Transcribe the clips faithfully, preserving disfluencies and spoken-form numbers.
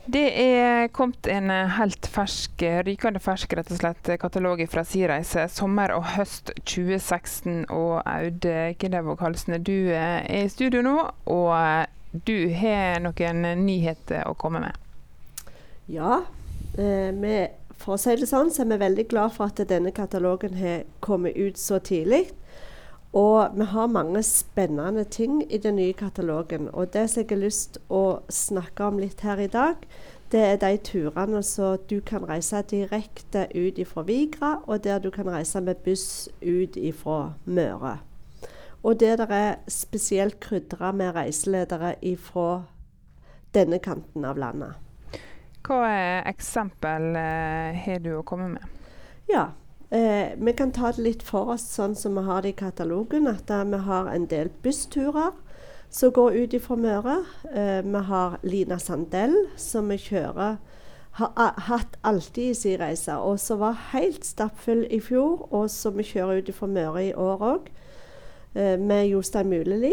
Det er kommet en helt fersk, rykende fersk rett og slett, katalog fra SiReise, sommer og høst tjue seksten. Og Aud Kindevåg Halsne, du er i studio nå, og du har noen nyheter å komme med. Ja, eh, vi, for å si det sånn, så er vi veldig glad for at denne katalogen har kommet ut så tidlig. Og vi har mange spennende ting i den nye katalogen. Og det som jeg har lyst å snakke om litt her i dag, det er de turene så du kan reise direkte ut fra Vigra, og der du kan reise med buss ut fra Møre. Og der det er spesielt krydret med reiseledere fra denne kanten av landet. Hva er eksempel eh, har du å komme med? Ja, Eh, vi kan ta det litt for oss sånn som vi har det i katalogen, at uh, vi har en del bussturer som går ut fra Møre. Eh, vi har Lina Sandell som vi kjører, har uh, hatt alltid i SiReise, og som var helt stappfull i fjor, og som vi kjører ut fra Møre i år også, eh, med Jostein Muleli.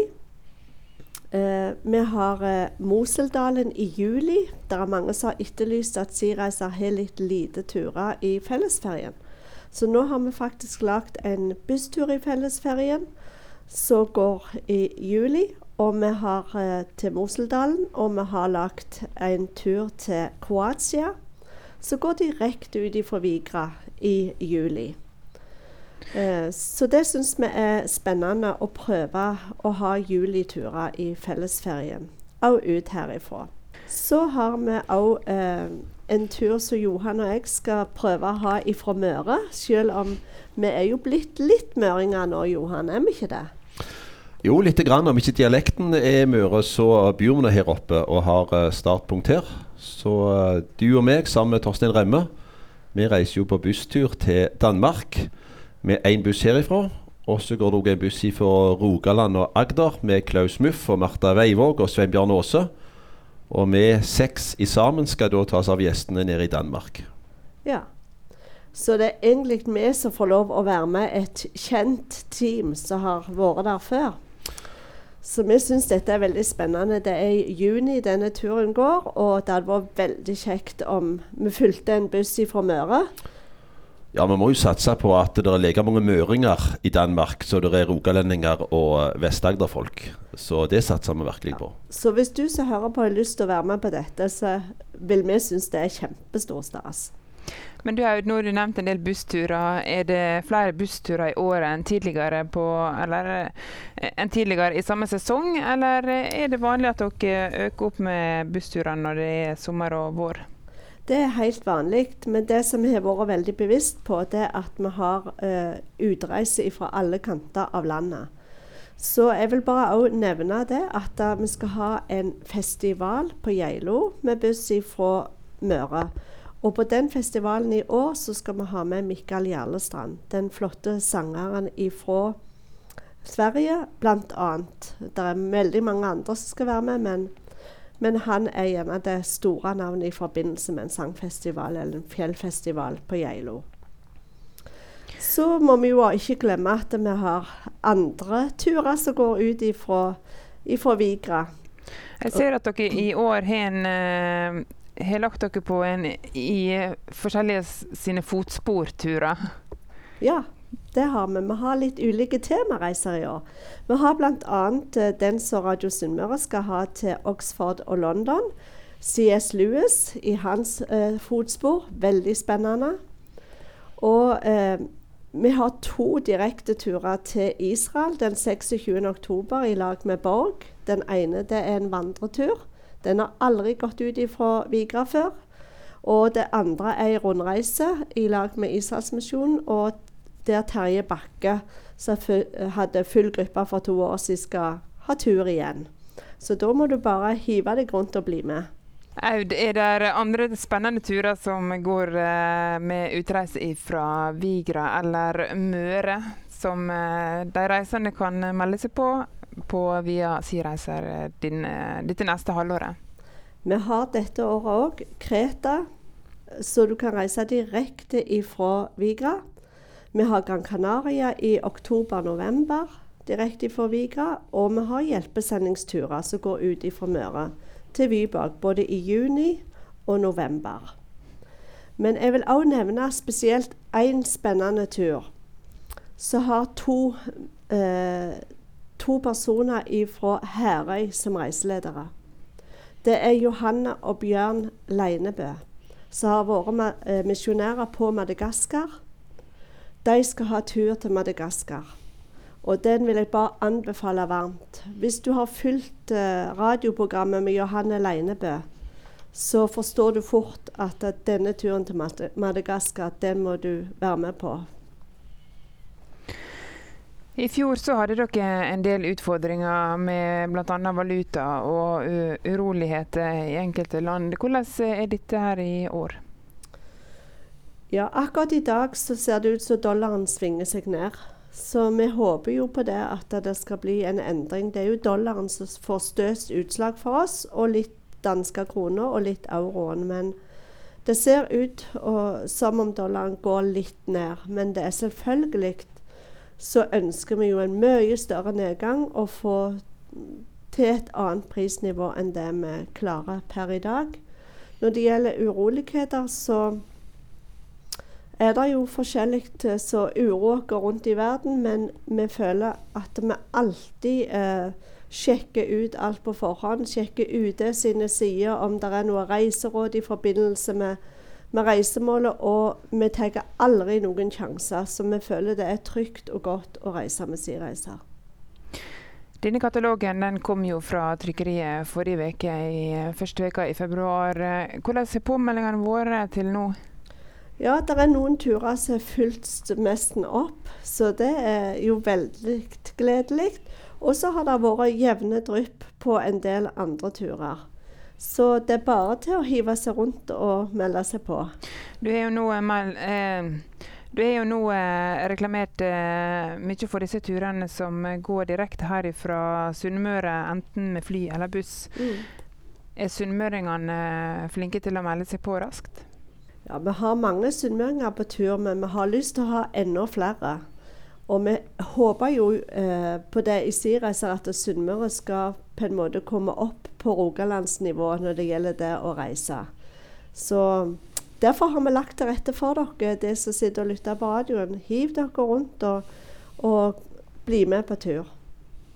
Eh, vi har uh, Moseldalen i juli. Det er mange som har etterlyst at SiReise har litt lite turer i fellesferien. Så nå har vi faktisk lagt en busstur i fellesferien som går i juli, og vi har eh, til Moseldalen, og vi har lagt en tur til Kroatia, som går direkte ut fra Vigra i juli. Eh, så det synes vi er spennende å prøve å ha juliturer i fellesferien, og ut herifra. Så har vi også eh, en tur som Johan og jeg skal prøve å ha ifra Møre, selv om vi er jo blitt litt møringer nå, Johan, er vi ikke det? Jo, litt grann. Om ikke dialekten er Møre, så bor vi her oppe og har uh, startpunkt her. Så uh, du og meg, sammen med Torstein Remme, vi reiser jo på busstur til Danmark med en buss herifra. Og så går det også en buss fra Rogaland og Agder med Klaus Muff og Martha Veivåg og Svein Bjørn Åse. Og vi seks i sammen skal da tas av gjestene nede i Danmark. Ja, så det er egentlig vi som får lov å være med et kjent team som har vært der før. Så vi synes dette er veldig spennende. Det er i juni denne turen går, og det hadde vært veldig kjekt om vi fylte en buss fra Møre. Ja, vi må jo satse på at det er like mange møringer i Danmark, så det er rogalendinger og Vest-Agder-folk. Så det satser vi virkelig på. Ja. Så hvis du som hører på har lyst til å være med på dette, så vil vi synes det er kjempestor stas. Men du har jo nå nevnt en del bussturer. Er det flere bussturer i året enn tidligere, på, eller, enn tidligere i samme sesong, eller er det vanlig at dere øker opp med bussturer når det er sommer og vår? Det er helt vanlig, men det som vi har vært veldig bevisst på, det er at vi har uh, utreise fra alle kanter av landet. Så jeg vil bare også nevne det, at uh, vi skal ha en festival på Geilo med buss fra Møre. Og på den festivalen i år så skal vi ha med Mikael Jarlestrand, den flotte sangeren fra Sverige, blant annet. Det er veldig mange andre som skal være med, men Men han er gjerne det store navnet i forbindelse med en sangfestival eller en fjellfestival på Geilo. Så må vi jo ikke glemme at vi har andre turer som går ut ifra, ifra Vigra. Jeg ser at dere i år har, en, uh, har lagt dere på en i forskjellige sine fotsporturer. Ja, det har vi. Vi har litt ulike temareiser i år. Vi har blant annet uh, den som Radio Sunnmøre skal ha til Oxford og London. C S Lewis i hans uh, fotspor. Veldig spennende. Og uh, vi har to direkte turer til Israel den seksogtjuende oktober i lag med Borg. Den ene det er en vandretur. Den har aldri gått ut fra Vigra før. Og det andre er en rundreise i lag med Israelsmisjonen, og der Terje Bakke som hadde full gruppe for to år siden skal ha tur igjen. Så da må du bare hive deg rundt og bli med. Aud, er det andre spennende turer som går uh, med utreise fra Vigra eller Møre, som uh, de reisende kan melde seg på, på via SiReiser din, uh, dette neste halvåret? Vi har dette året også Kreta, så du kan reise direkte fra Vigra. Vi har Gran Canaria i oktober-november, direkte fra Vigra, og vi har hjelpesendingsturer som går ut fra Møre til Vyborg, både i juni og november. Men jeg vil også nevne spesielt en spennende tur. Så har to, eh, to personer fra Herøy som reiseledere. Det er Johanne og Bjørn Leinebø, som har vært eh, misjonærer på Madagaskar. De skal ha tur til Madagaskar. Og den vil jeg bare anbefale varmt. Hvis du har fulgt eh, radioprogrammet med Johanne Leinebø, så forstår du fort at, at denne turen til Madagaskar, den må du være med på. I fjor så hadde dere en del utfordringer med blant annet valuta og uroligheter i enkelte land. Hvordan er dette her i år? Ja, akkurat i dag så ser det ut som dollaren svinger seg ned. Så vi håper jo på det at det skal bli en endring. Det er jo dollaren som får størst utslag for oss, og litt danske kroner og litt euroen. Men det ser ut og, som om dollaren går litt ned. Men det er selvfølgelig så ønsker vi jo en mye større nedgang og få til et annet prisnivå enn det vi klarer per i dag. Når det gjelder uroligheter, så er det jo forskjellig så uro går rundt i verden, men vi føler at vi alltid eh, sjekker ut alt på forhånd, sjekker U D sine sider om det er noe reiseråd i forbindelse med, med reisemålet, og vi tar aldri noen sjanser, så vi føler det er trygt og godt å reise med SiReiser. Denne katalogen den kom jo fra trykkeriet forrige veke, i første veka i februar. Hvordan har påmeldingene vært til nå? Ja, det er noen turer som er fylt mesten opp, så det er jo veldig gledelig. Og så har det vært jevne drypp på en del andre turer. Så det er bare til å hive seg rundt og melde seg på. Du er jo nå, eh, du er jo nå eh, reklamert eh, mye for disse turene som går direkte her fra Sunnmøre, enten med fly eller buss. Mm. Er sunnmøringene flinke til å melde seg på raskt? Ja, vi har mange sunnmøringer på tur, men vi har lyst til å ha enda flere. Og vi håper jo eh, på det i SiReiser at Sunnmøre skal på en måte komme opp på Rogalandsnivå når det gjelder det å reise. Så derfor har vi lagt til rette for dere, det som sitter og lytter på radioen. Hiv dere rundt og, og bli med på tur.